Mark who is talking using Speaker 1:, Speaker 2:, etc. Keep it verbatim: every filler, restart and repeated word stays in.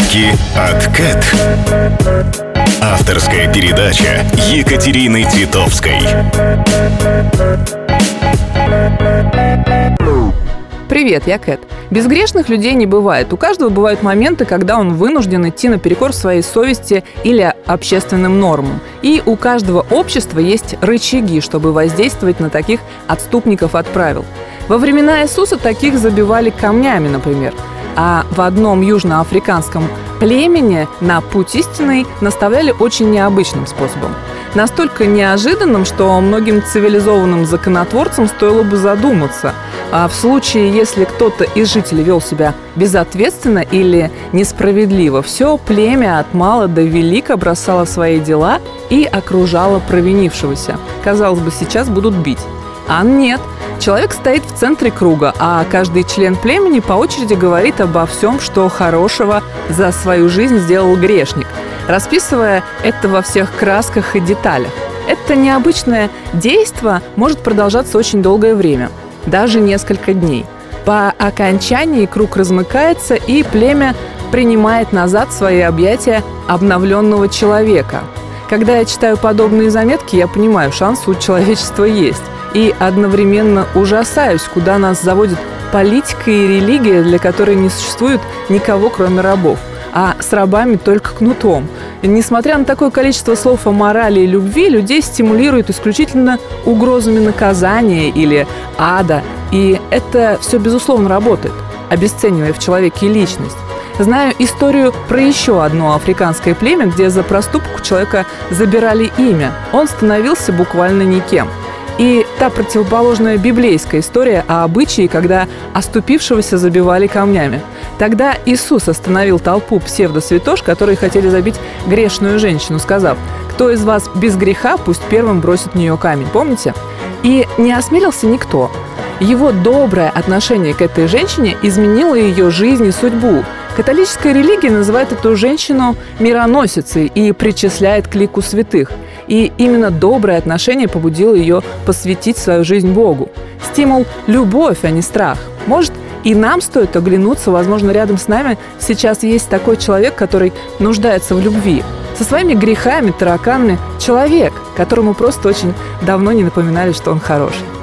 Speaker 1: Подарки от Кэт. Авторская передача Екатерины Титовской.
Speaker 2: Привет, я Кэт. Безгрешных людей не бывает. У каждого бывают моменты, когда он вынужден идти наперекор своей совести или общественным нормам. И у каждого общества есть рычаги, чтобы воздействовать на таких отступников от правил. Во времена Иисуса таких забивали камнями, например. А в одном южноафриканском племени на путь истинный наставляли очень необычным способом. Настолько неожиданным, что многим цивилизованным законотворцам стоило бы задуматься. А в случае, если кто-то из жителей вел себя безответственно или несправедливо, все племя от мала до велика бросало свои дела и окружало провинившегося. Казалось бы, сейчас будут бить. А нет. Человек стоит в центре круга, а каждый член племени по очереди говорит обо всем, что хорошего за свою жизнь сделал грешник, расписывая это во всех красках и деталях. Это необычное действо может продолжаться очень долгое время, даже несколько дней. По окончании круг размыкается, и племя принимает назад свои объятия обновленного человека. Когда я читаю подобные заметки, я понимаю, шанс у человечества есть. И одновременно ужасаюсь, куда нас заводит политика и религия, для которой не существует никого, кроме рабов, а с рабами только кнутом. Несмотря на такое количество слов о морали и любви, людей стимулируют исключительно угрозами наказания или ада. И это все, безусловно, работает, обесценивая в человеке личность. Знаю историю про еще одно африканское племя, где за проступок у человека забирали имя. Он становился буквально никем. И та противоположная библейская история о обычае, когда оступившегося забивали камнями. Тогда Иисус остановил толпу псевдосвятош, которые хотели забить грешную женщину, сказав: «Кто из вас без греха, пусть первым бросит в нее камень». Помните? И не осмелился никто. Его доброе отношение к этой женщине изменило ее жизнь и судьбу. Католическая религия называет эту женщину мироносицей и причисляет к лику святых. И именно доброе отношение побудило ее посвятить свою жизнь Богу. Стимул – любовь, а не страх. Может, и нам стоит оглянуться, возможно, рядом с нами сейчас есть такой человек, который нуждается в любви. Со своими грехами, тараканами. Человек, которому просто очень давно не напоминали, что он хороший.